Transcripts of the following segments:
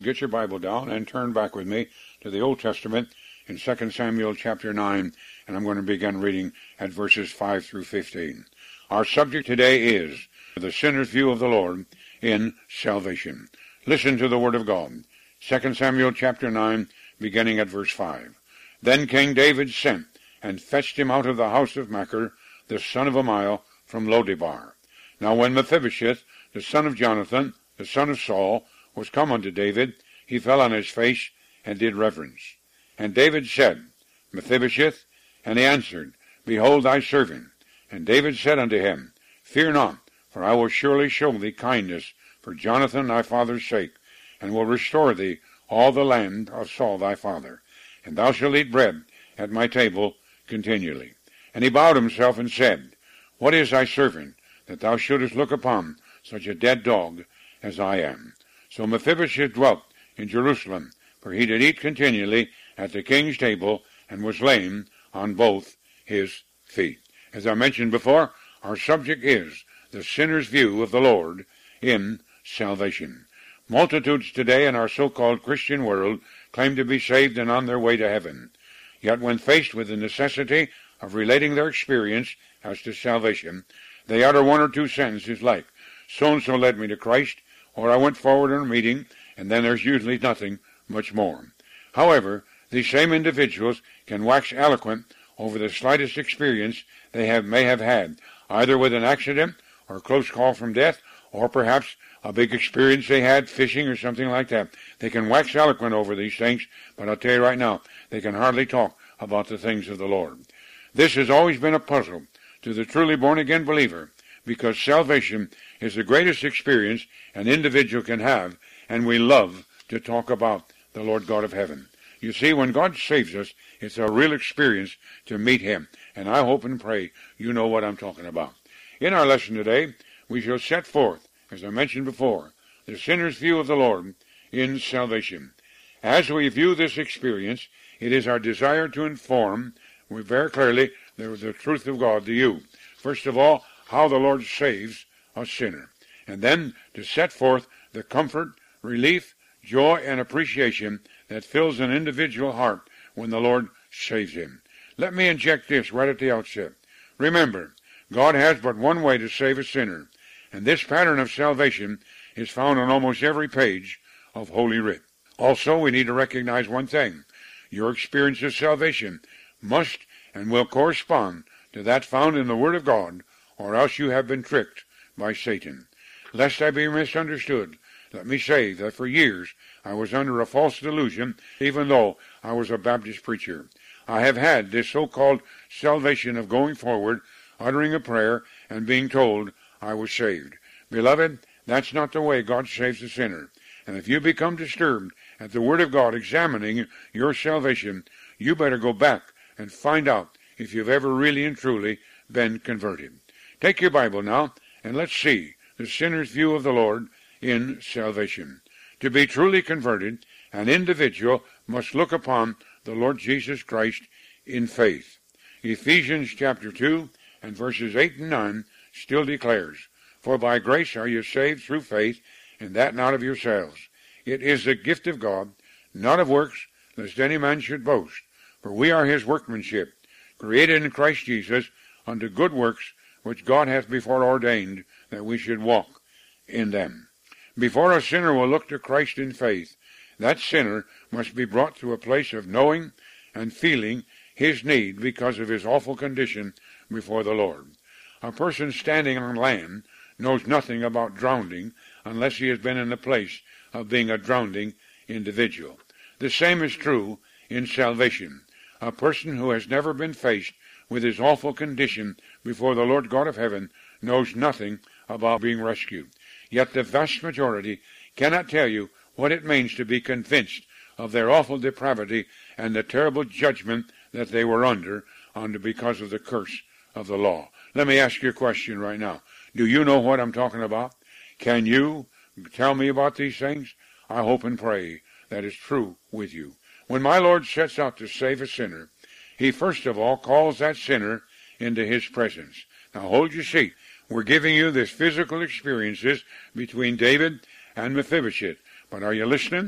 Get your Bible down and turn back with me to the Old Testament in 2 Samuel chapter 9, and I'm going to begin reading at verses 5 through 15. Our subject today is the sinner's view of the Lord in salvation. Listen to the word of God. 2 Samuel chapter 9, beginning at verse 5. Then King David sent and fetched him out of the house of Machir, the son of Ammiel, from Lodebar. Now when Mephibosheth, the son of Jonathan, the son of Saul, was come unto David, he fell on his face and did reverence. And David said, Mephibosheth? And he answered, Behold thy servant. And David said unto him, Fear not, for I will surely show thee kindness for Jonathan thy father's sake, and will restore thee all the land of Saul thy father. And thou shalt eat bread at my table continually. And he bowed himself and said, What is thy servant, that thou shouldest look upon such a dead dog as I am? So Mephibosheth dwelt in Jerusalem, for he did eat continually at the king's table, and was lame on both his feet. As I mentioned before, our subject is the sinner's view of the Lord in salvation. Multitudes today in our so-called Christian world claim to be saved and on their way to heaven. Yet when faced with the necessity of relating their experience as to salvation, they utter one or two sentences like, So-and-so led me to Christ, or I went forward in a meeting, and then there's usually nothing much more. However, these same individuals can wax eloquent over the slightest experience they may have had, either with an accident or a close call from death, or perhaps a big experience they had fishing or something like that. They can wax eloquent over these things, but I'll tell you right now, they can hardly talk about the things of the Lord. This has always been a puzzle to the truly born-again believer, because salvation is the greatest experience an individual can have, and we love to talk about the Lord God of heaven. You see, when God saves us, it's a real experience to meet him, and I hope and pray you know what I'm talking about. In our lesson today, we shall set forth, as I mentioned before, the sinner's view of the Lord in salvation. As we view this experience, it is our desire to inform very clearly the truth of God to you. First of all, how the Lord saves a sinner, and then to set forth the comfort, relief, joy, and appreciation that fills an individual heart when the Lord saves him. Let me inject this right at the outset. Remember, God has but one way to save a sinner, and this pattern of salvation is found on almost every page of Holy Writ. Also, we need to recognize one thing. Your experience of salvation must and will correspond to that found in the Word of God, or else you have been tricked by Satan. Lest I be misunderstood, let me say that for years I was under a false delusion, even though I was a Baptist preacher. I have had this so-called salvation of going forward, uttering a prayer, and being told I was saved. Beloved, that's not the way God saves a sinner. And if you become disturbed at the Word of God examining your salvation, you better go back and find out if you've ever really and truly been converted. Take your Bible now, and let's see the sinner's view of the Lord in salvation. To be truly converted, an individual must look upon the Lord Jesus Christ in faith. Ephesians chapter 2 and verses 8 and 9 still declares, For by grace are you saved through faith, and that not of yourselves. It is the gift of God, not of works, lest any man should boast. For we are his workmanship, created in Christ Jesus unto good works, which God hath before ordained that we should walk in them. Before a sinner will look to Christ in faith, that sinner must be brought to a place of knowing and feeling his need because of his awful condition before the Lord. A person standing on land knows nothing about drowning unless he has been in the place of being a drowning individual. The same is true in salvation. A person who has never been faced with his awful condition before the Lord God of heaven knows nothing about being rescued. Yet the vast majority cannot tell you what it means to be convinced of their awful depravity and the terrible judgment that they were under because of the curse of the law. Let me ask you a question right now. Do you know what I'm talking about? Can you tell me about these things? I hope and pray that is true with you. When my Lord sets out to save a sinner, he first of all calls that sinner into his presence. Now hold your seat. We're giving you this physical experiences between David and Mephibosheth. But are you listening?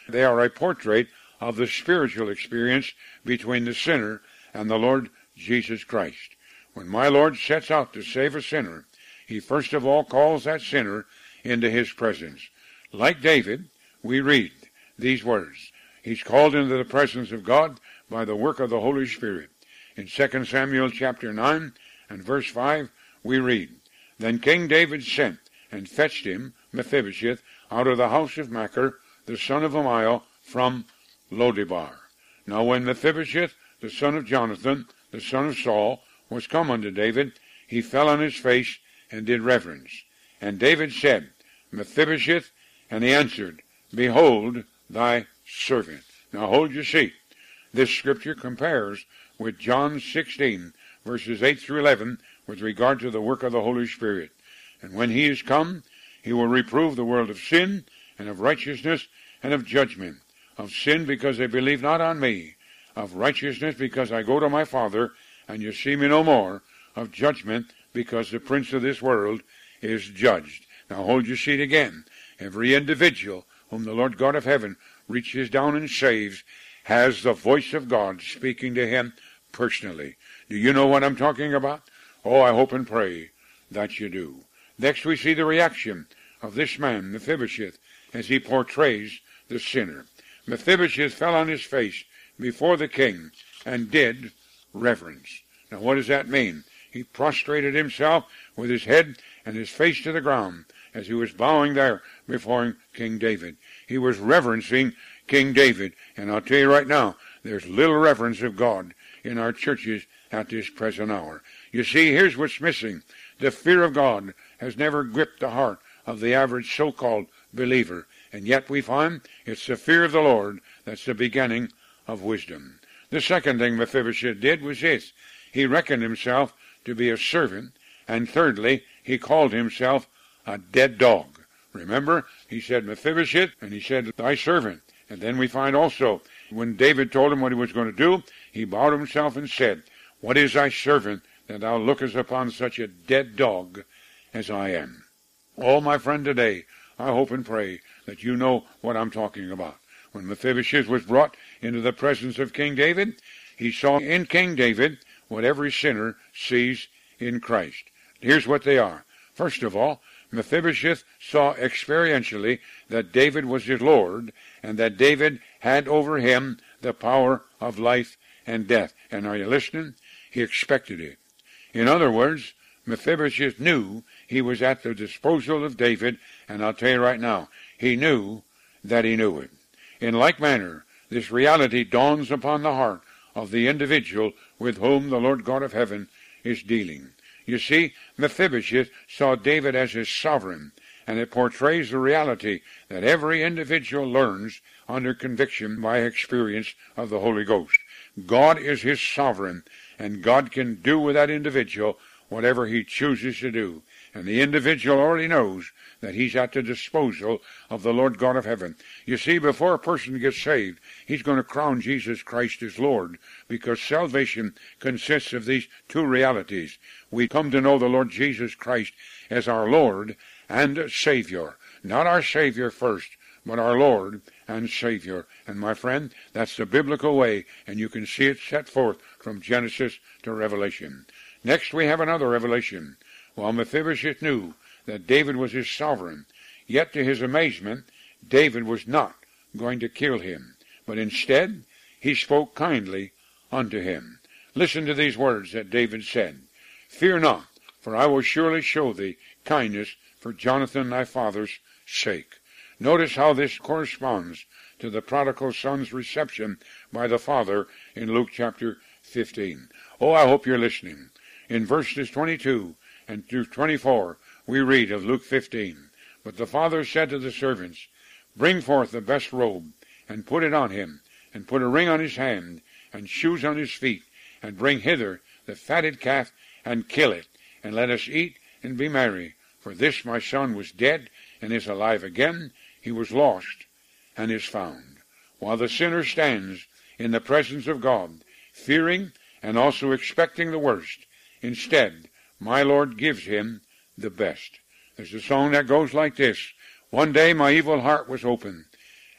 They are a portrait of the spiritual experience between the sinner and the Lord Jesus Christ. When my Lord sets out to save a sinner, he first of all calls that sinner into his presence. Like David, we read these words. He's called into the presence of God by the work of the Holy Spirit. In 2 Samuel chapter 9 and verse 5, we read, Then King David sent and fetched him, Mephibosheth, out of the house of Machir, the son of Ammiel, from Lodebar. Now when Mephibosheth, the son of Jonathan, the son of Saul, was come unto David, he fell on his face and did reverence. And David said, Mephibosheth, and he answered, Behold thy servant. Now hold your seat. This scripture compares with John 16, verses 8 through 11, with regard to the work of the Holy Spirit. And when he is come, he will reprove the world of sin, and of righteousness, and of judgment. Of sin, because they believe not on me. Of righteousness, because I go to my Father, and you see me no more. Of judgment, because the prince of this world is judged. Now hold your seat again. Every individual whom the Lord God of heaven reaches down and saves has the voice of God speaking to him personally. Do you know what I'm talking about? Oh, I hope and pray that you do. Next we see the reaction of this man, Mephibosheth, as he portrays the sinner. Mephibosheth fell on his face before the king and did reverence. Now what does that mean? He prostrated himself with his head and his face to the ground as he was bowing there before King David. He was reverencing King David. And I'll tell you right now, there's little reverence of God in our churches at this present hour. You see, here's what's missing. The fear of God has never gripped the heart of the average so-called believer. And yet we find it's the fear of the Lord that's the beginning of wisdom. The second thing Mephibosheth did was this. He reckoned himself to be a servant. And thirdly, he called himself a dead dog. Remember, he said Mephibosheth, and he said thy servant. And then we find also, when David told him what he was going to do, he bowed himself and said, What is thy servant, that thou lookest upon such a dead dog as I am? Oh, my friend, today, I hope and pray that you know what I'm talking about. When Mephibosheth was brought into the presence of King David, he saw in King David what every sinner sees in Christ. Here's what they are. First of all, Mephibosheth saw experientially that David was his Lord, and that David had over him the power of life and death. And are you listening? He expected it. In other words, Mephibosheth knew he was at the disposal of David, and I'll tell you right now, he knew that he knew it. In like manner, this reality dawns upon the heart of the individual with whom the Lord God of heaven is dealing. You see, Mephibosheth saw David as his sovereign, and it portrays the reality that every individual learns under conviction by experience of the Holy Ghost. God is his sovereign, and God can do with that individual whatever he chooses to do. And the individual already knows that he's at the disposal of the Lord God of heaven. You see, before a person gets saved, he's going to crown Jesus Christ as Lord, because salvation consists of these two realities. We come to know the Lord Jesus Christ as our Lord and Savior. Not our Savior first, but our Lord and Savior. And my friend, that's the biblical way, and you can see it set forth from Genesis to Revelation. Next we have another revelation. While Mephibosheth knew that David was his sovereign, yet to his amazement, David was not going to kill him, but instead he spoke kindly unto him. Listen to these words that David said. Fear not, for I will surely show thee kindness for Jonathan thy father's sake. Notice how this corresponds to the prodigal son's reception by the father in Luke chapter 15. Oh, I hope you're listening. In verses 22 and through 24, we read of Luke 15. But the father said to the servants, Bring forth the best robe, and put it on him, and put a ring on his hand, and shoes on his feet, and bring hither the fatted calf, and kill it, and let us eat and be merry. For this my son was dead, and is alive again. He was lost, and is found. While the sinner stands in the presence of God, fearing and also expecting the worst, instead, my Lord gives him the best. There's a song that goes like this. One day my evil heart was open,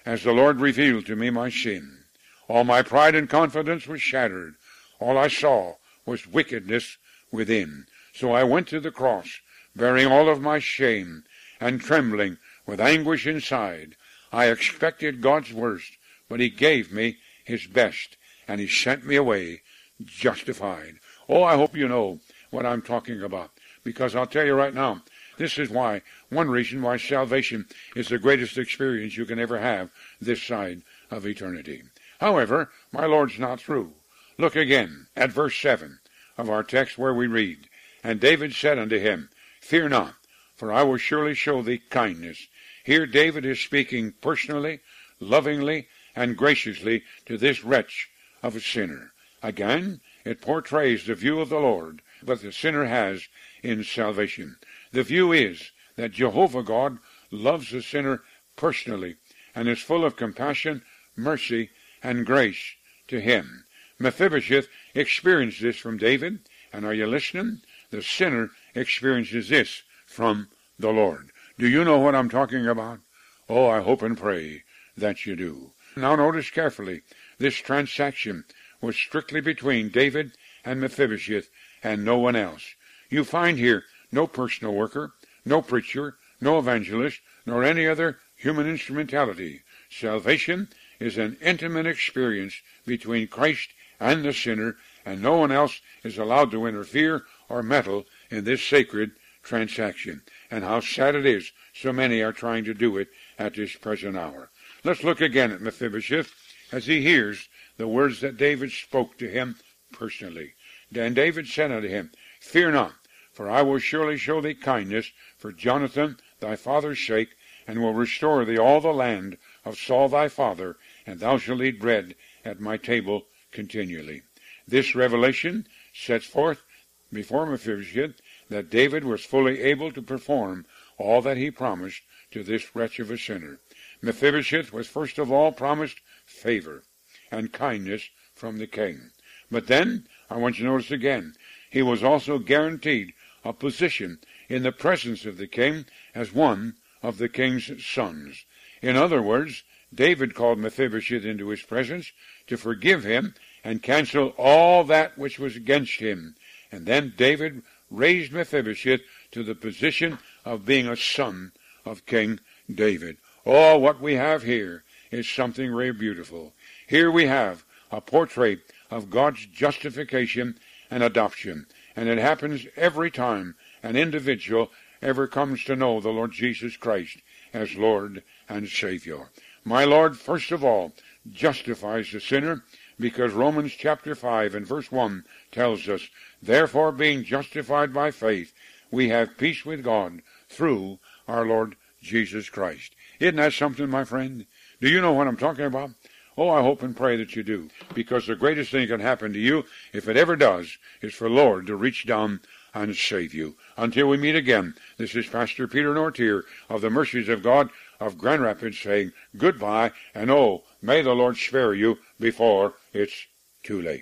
as the Lord revealed to me my sin. All my pride and confidence was shattered. All I saw was wickedness within. So I went to the cross, bearing all of my shame, and trembling with anguish inside. I expected God's worst, but he gave me his best, and he sent me away justified. Oh, I hope you know what I'm talking about, because I'll tell you right now, this is one reason why salvation is the greatest experience you can ever have this side of eternity. However, my Lord's not through. Look again at verse 7 of our text where we read, And David said unto him, Fear not, for I will surely show thee kindness. Here David is speaking personally, lovingly, and graciously to this wretch of a sinner. Again, it portrays the view of the Lord that the sinner has in salvation. The view is that Jehovah God loves the sinner personally and is full of compassion, mercy, and grace to him. Mephibosheth experienced this from David, and are you listening? The sinner experiences this from the Lord. Do you know what I'm talking about? Oh, I hope and pray that you do. Now notice carefully, this transaction was strictly between David and Mephibosheth and no one else. You find here no personal worker, no preacher, no evangelist, nor any other human instrumentality. Salvation is an intimate experience between Christ and the sinner, and no one else is allowed to interfere or meddle in this sacred transaction. And how sad it is so many are trying to do it at this present hour. Let's look again at Mephibosheth as he hears the words that David spoke to him personally. Then David said unto him, Fear not, for I will surely show thee kindness for Jonathan thy father's sake, and will restore thee all the land of Saul thy father, and thou shalt eat bread at my table continually. This revelation sets forth before Mephibosheth that David was fully able to perform all that he promised to this wretch of a sinner. Mephibosheth was first of all promised favor and kindness from the king. But then, I want you to notice again, he was also guaranteed a position in the presence of the king as one of the king's sons. In other words, David called Mephibosheth into his presence to forgive him and cancel all that which was against him. And then David raised Mephibosheth to the position of being a son of King David. Oh, what we have here is something very beautiful. Here we have a portrait of God's justification and adoption. And it happens every time an individual ever comes to know the Lord Jesus Christ as Lord and Savior. My Lord, first of all, justifies the sinner, because Romans chapter 5 and verse 1 tells us, Therefore, being justified by faith, we have peace with God through our Lord Jesus Christ. Isn't that something, my friend? Do you know what I'm talking about? Oh, I hope and pray that you do, because the greatest thing that can happen to you, if it ever does, is for the Lord to reach down and save you. Until we meet again, this is Pastor Peter Nortier of the Mercies of God of Grand Rapids saying goodbye, and oh, may the Lord spare you before it's too late.